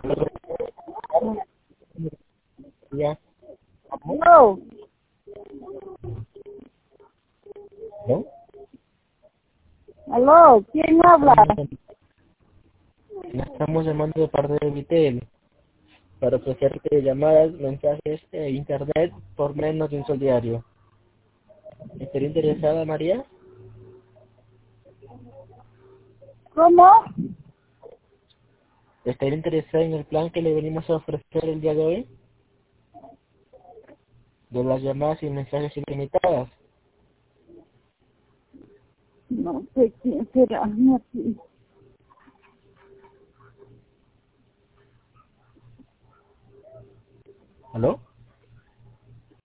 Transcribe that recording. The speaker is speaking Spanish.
Ya. No, ¿No? aló, ¿quién habla? Estamos llamando de parte de Vitel para ofrecerte llamadas, mensajes e internet por menos de un sol diario. ¿Estaría interesada, María? ¿Cómo? ¿Estaría interesada en el plan que le venimos a ofrecer el día de hoy? De las llamadas y mensajes ilimitadas. No sé quién será aquí. ¿Aló?